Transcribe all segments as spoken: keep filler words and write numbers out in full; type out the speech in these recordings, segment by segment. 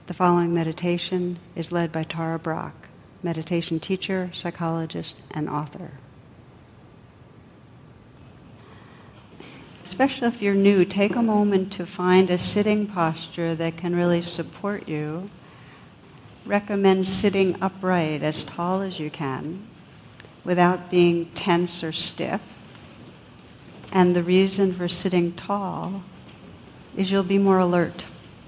The following meditation is led by Tara Brach, meditation teacher, psychologist, and author. Especially if you're new, take a moment to find a sitting posture that can really support you. Recommend sitting upright as tall as you can without being tense or stiff. And the reason for sitting tall is you'll be more alert.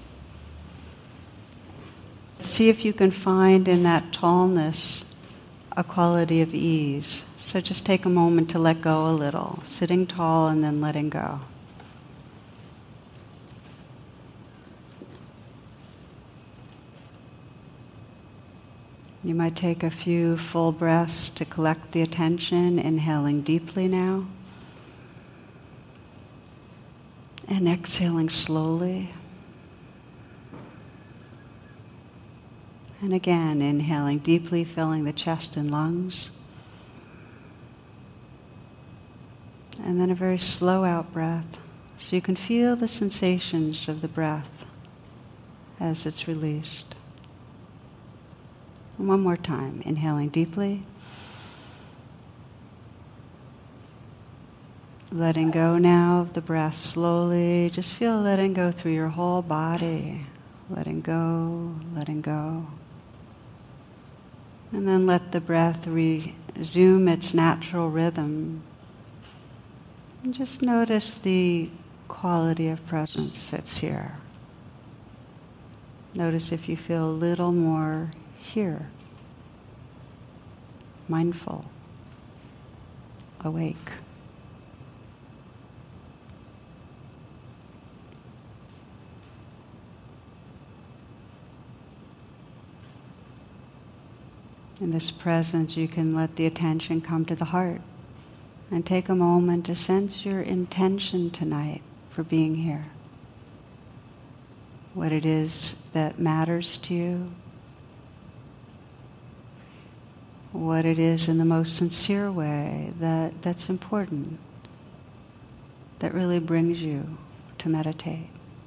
See if you can find in that tallness a quality of ease. So just take a moment to let go a little, sitting tall and then letting go. You might take a few full breaths to collect the attention, inhaling deeply now, and exhaling slowly. And again, inhaling deeply, filling the chest and lungs. And then a very slow out breath, so you can feel the sensations of the breath as it's released. And one more time, inhaling deeply. Letting go now of the breath slowly. Just feel letting go through your whole body. Letting go, letting go. And then let the breath resume its natural rhythm. And just notice the quality of presence that's here. Notice if you feel a little more here, mindful, awake. In this presence, you can let the attention come to the heart and take a moment to sense your intention tonight for being here. What it is that matters to you. What it is in the most sincere way that, that's important, that really brings you to meditate.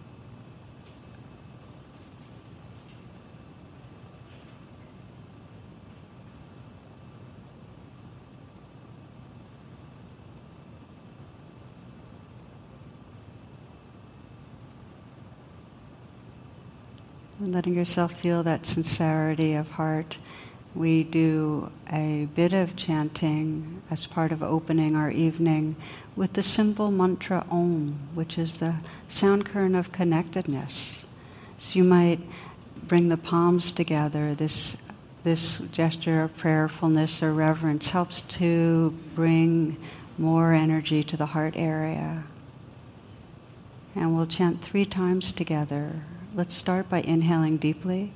And letting yourself feel that sincerity of heart. We do a bit of chanting as part of opening our evening with the simple mantra Om, which is the sound current of connectedness. So you might bring the palms together. This, this gesture of prayerfulness or reverence helps to bring more energy to the heart area. And we'll chant three times together. Let's start by inhaling deeply.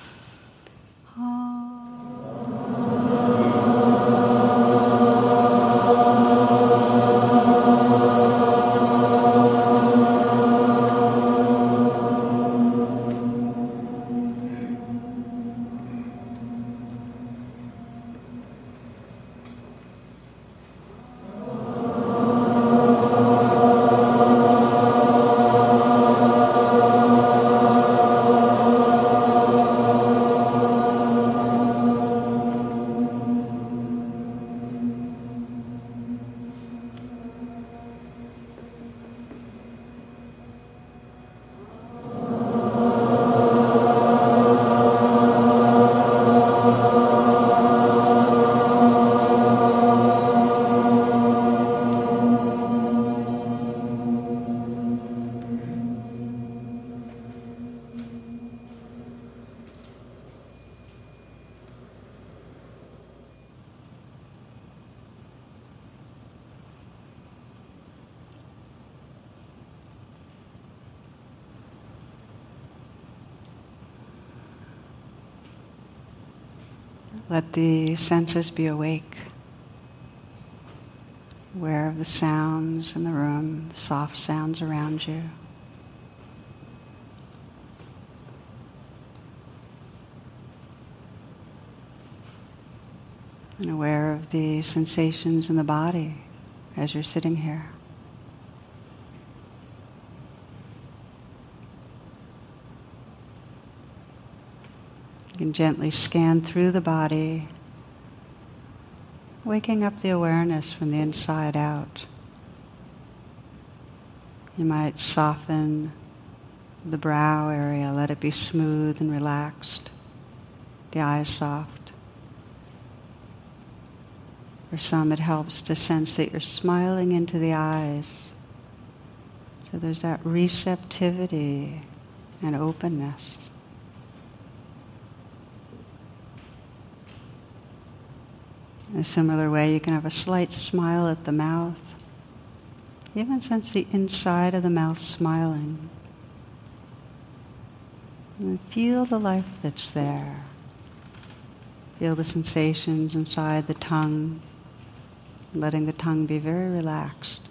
Let the senses be awake, aware of the sounds in the room, the soft sounds around you. And aware of the sensations in the body as you're sitting here. can gently scan through the body, waking up the awareness from the inside out. You might soften the brow area, let it be smooth and relaxed, the eyes soft. For some, it helps to sense that you're smiling into the eyes. So there's that receptivity and openness. In a similar way, you can have a slight smile at the mouth. Even sense the inside of the mouth smiling. And feel the life that's there. Feel the sensations inside the tongue, letting the tongue be very relaxed.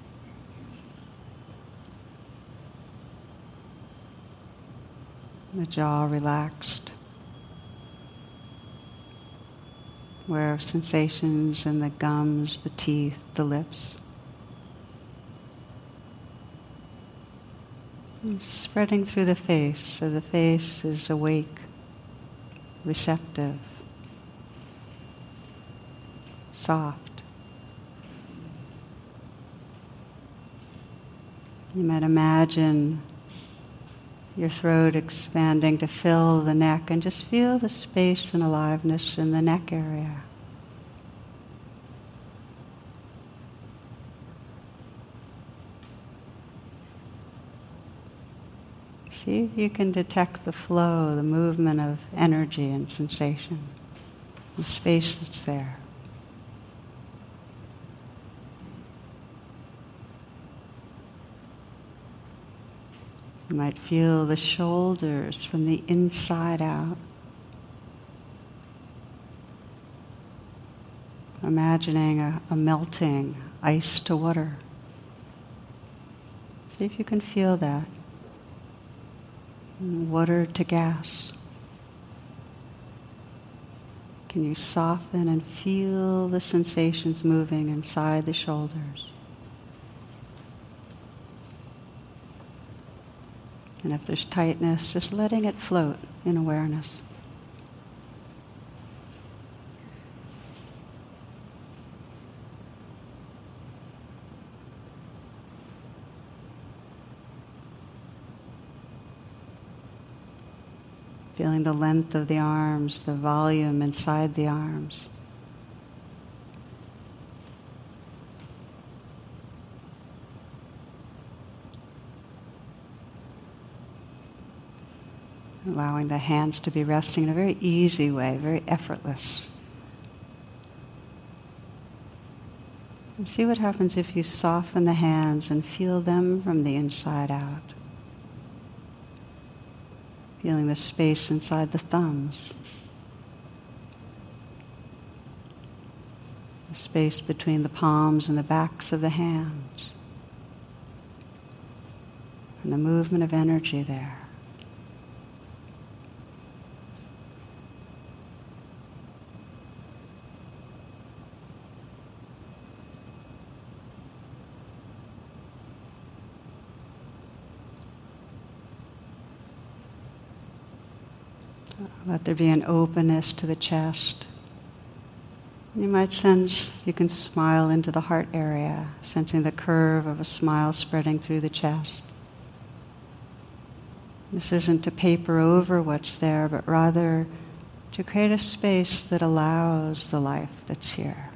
The jaw relaxed. Aware of sensations in the gums, the teeth, the lips. And spreading through the face, so the face is awake, receptive, soft. You might imagine your throat expanding to fill the neck, and just feel the space and aliveness in the neck area. See if you can detect the flow, the movement of energy and sensation, the space that's there. You might feel the shoulders from the inside out. Imagining a, a melting ice to water. See if you can feel that. Water to gas. Can you soften and feel the sensations moving inside the shoulders? And if there's tightness, just letting it float in awareness. Feeling the length of the arms, the volume inside the arms. Allowing the hands to be resting in a very easy way, very effortless. And see what happens if you soften the hands and feel them from the inside out. Feeling the space inside the thumbs. The space between the palms and the backs of the hands. And the movement of energy there. Let there be an openness to the chest. You might sense you can smile into the heart area, sensing the curve of a smile spreading through the chest. This isn't to paper over what's there, but rather to create a space that allows the life that's here.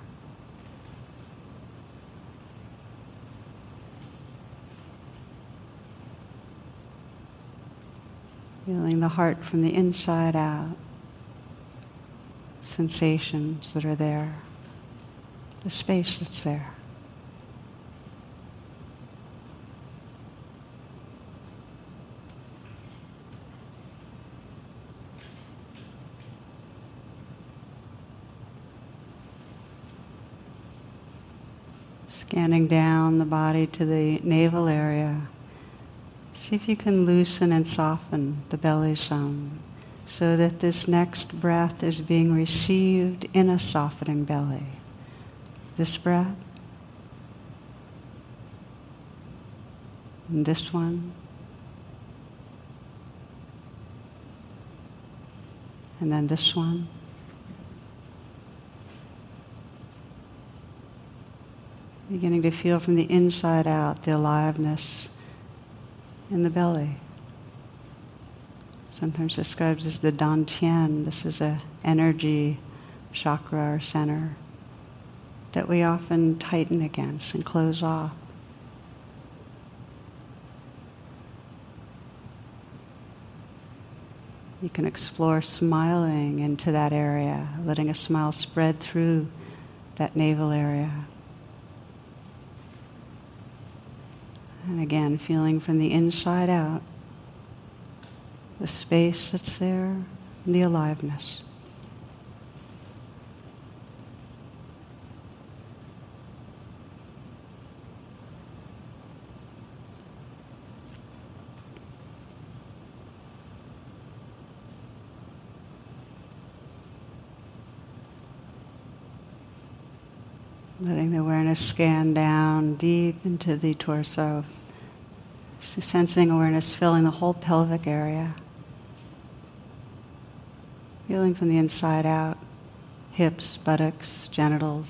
Feeling the heart from the inside out, sensations that are there, the space that's there. Scanning down the body to the navel area. See if you can loosen and soften the belly some, so that this next breath is being received in a softening belly. This breath, and this one, and then this one. Beginning to feel from the inside out the aliveness in the belly. Sometimes described as the dantian. This is a energy chakra or center that we often tighten against and close off. You can explore smiling into that area, letting a smile spread through that navel area. And again, feeling from the inside out the space that's there and the aliveness. Letting the awareness scan down deep into the torso, sensing awareness filling the whole pelvic area. Feeling from the inside out, hips, buttocks, genitals.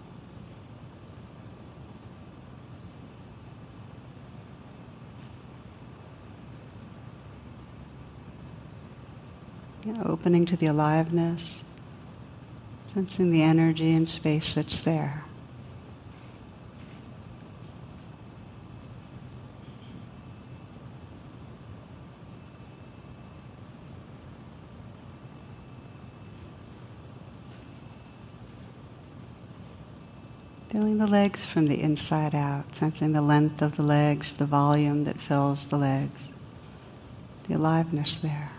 You know, opening to the aliveness, sensing the energy and space that's there. Feeling the legs from the inside out, sensing the length of the legs, the volume that fills the legs, the aliveness there.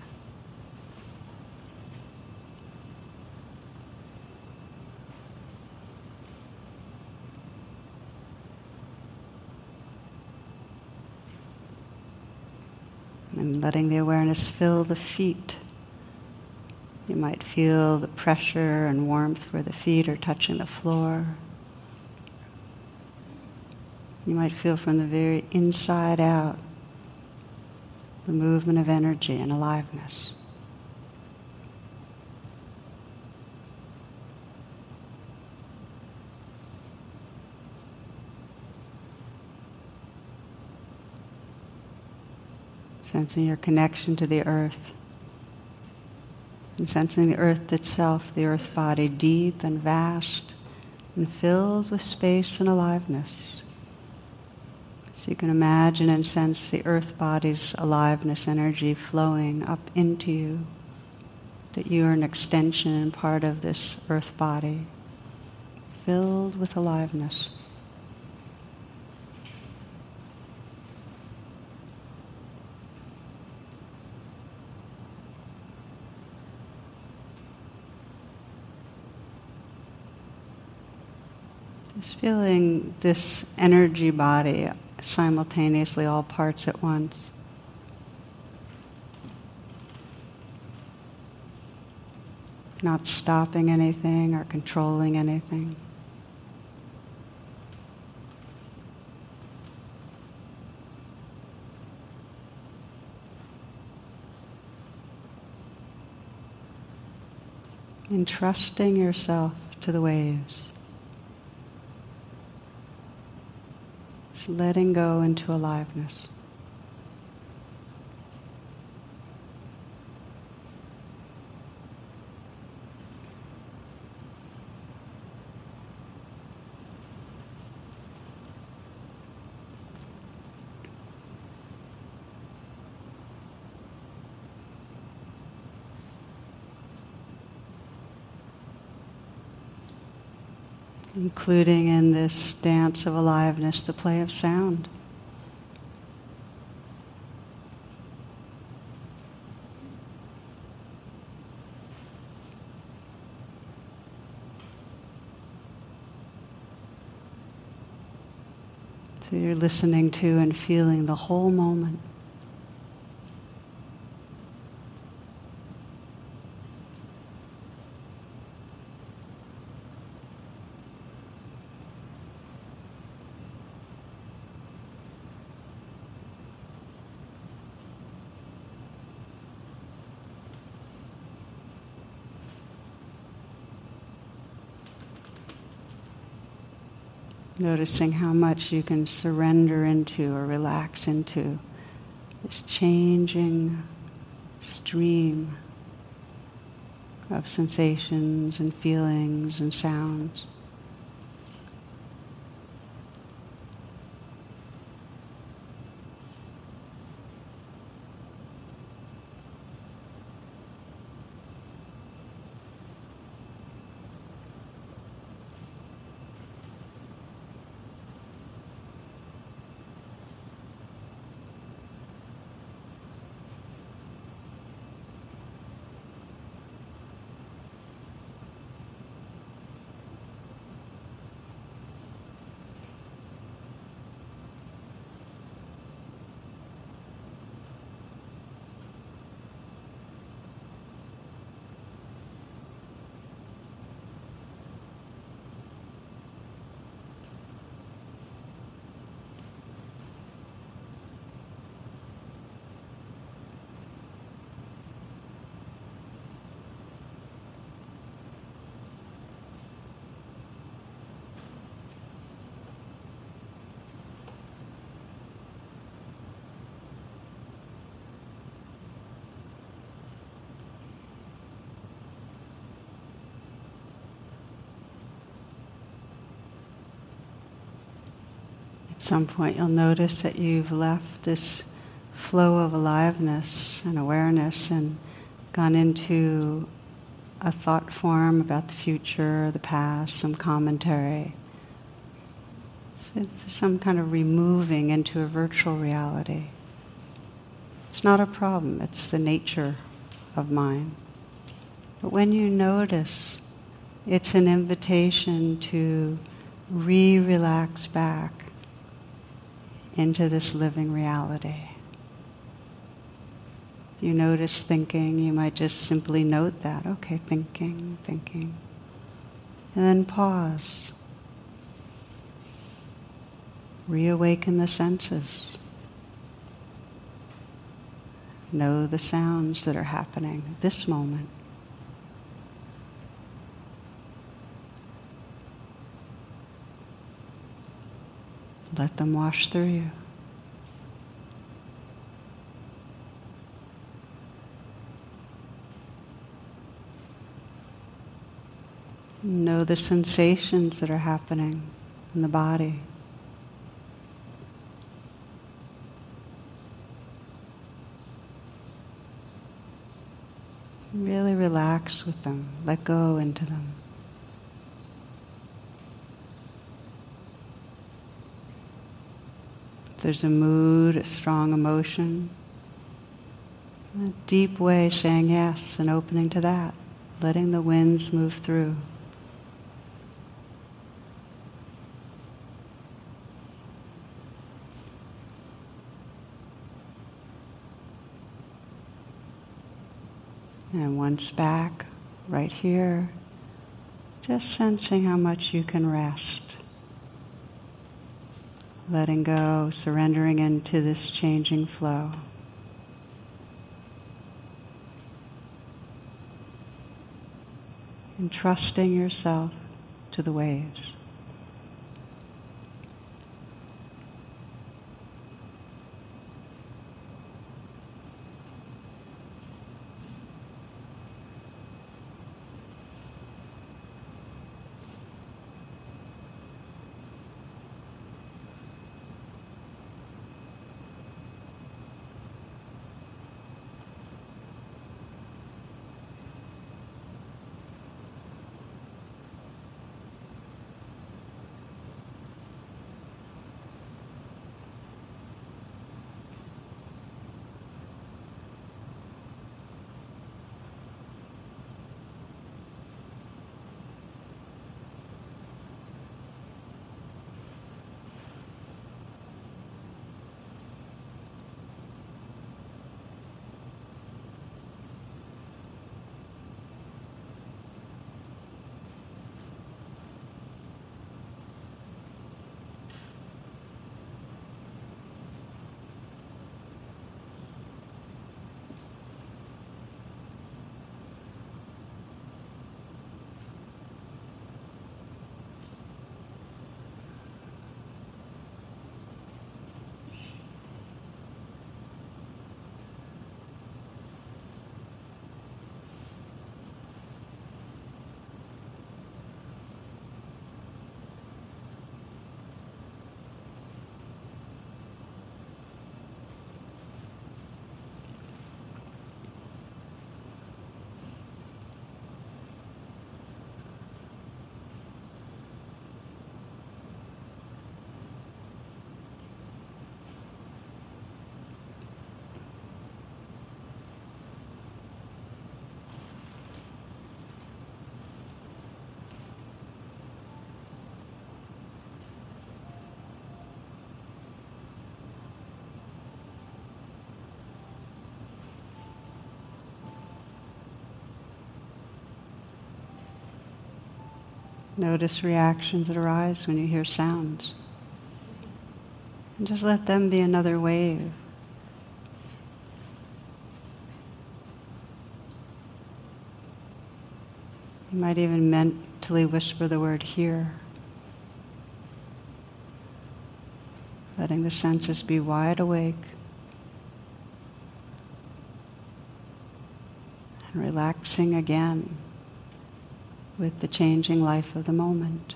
And letting the awareness fill the feet. You might feel the pressure and warmth where the feet are touching the floor. You might feel from the very inside out the movement of energy and aliveness. Sensing your connection to the earth, and sensing the earth itself, the earth body, deep and vast and filled with space and aliveness. So you can imagine and sense the earth body's aliveness energy flowing up into you, that you are an extension and part of this earth body, filled with aliveness. Just feeling this energy body simultaneously, all parts at once. Not stopping anything or controlling anything. Entrusting yourself to the waves. Just letting go into aliveness. Including in this dance of aliveness the play of sound. So you're listening to and feeling the whole moment. Noticing how much you can surrender into or relax into this changing stream of sensations and feelings and sounds. At some point you'll notice that you've left this flow of aliveness and awareness and gone into a thought form about the future, the past, some commentary. So it's some kind of removing into a virtual reality. It's not a problem, it's the nature of mind. But when you notice, it's an invitation to re-relax back into this living reality. If you notice thinking, you might just simply note that. Okay, thinking, thinking. And then pause. Reawaken the senses. Know the sounds that are happening at this moment. Let them wash through you. Know the sensations that are happening in the body. Really relax with them. Let go into them. If there's a mood, a strong emotion, a deep way saying yes and opening to that, letting the winds move through. And once back, right here, just sensing how much you can rest. Letting go, surrendering into this changing flow. And trusting yourself to the waves. Notice reactions that arise when you hear sounds. And just let them be another wave. You might even mentally whisper the word "here," letting the senses be wide awake and relaxing again with the changing life of the moment.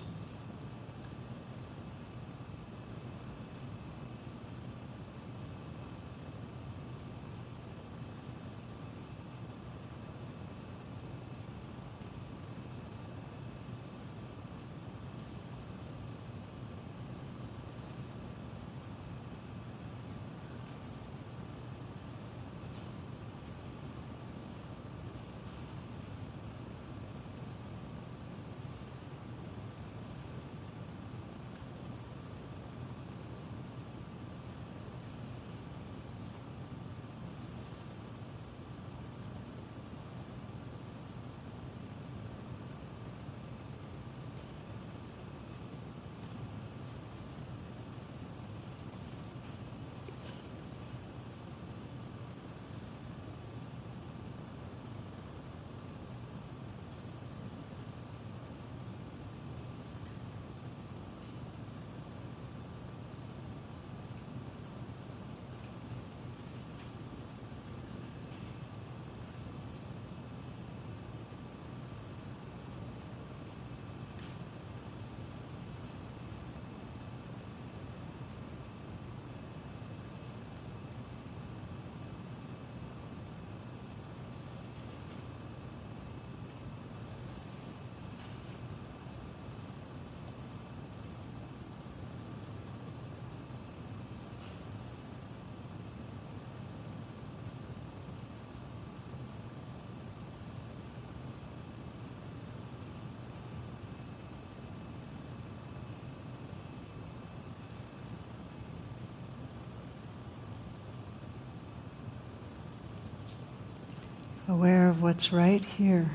Aware of what's right here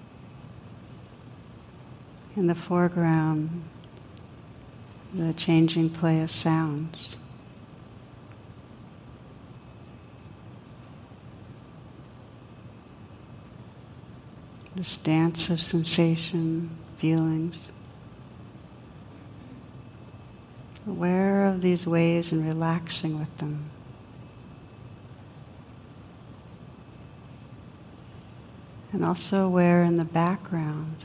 in the foreground, the changing play of sounds. This dance of sensation, feelings. Aware of these waves and relaxing with them. And also aware in the background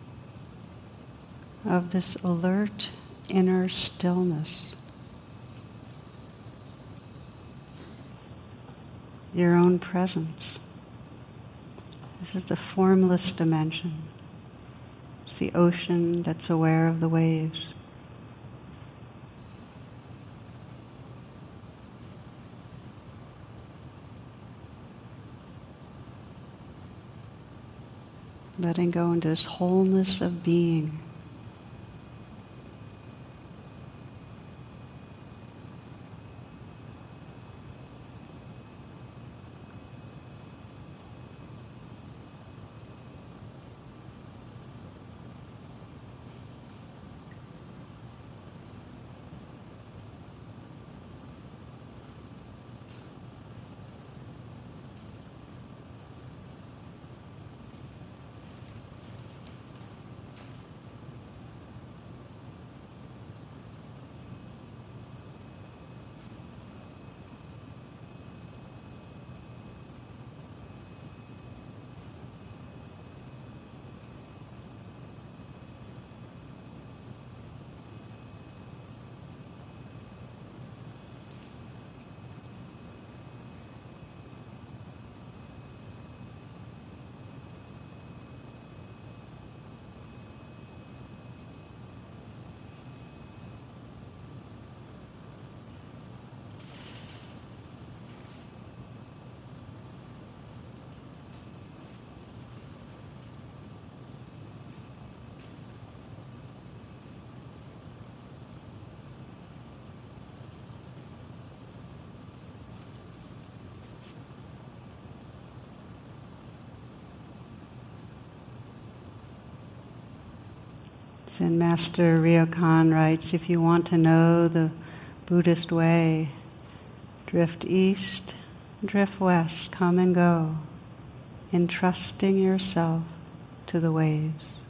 of this alert inner stillness. Your own presence. This is the formless dimension. It's the ocean that's aware of the waves. Letting go into this wholeness of being. Zen Master Ryokan writes, if you want to know the Buddhist way, drift east, drift west, come and go, entrusting yourself to the waves.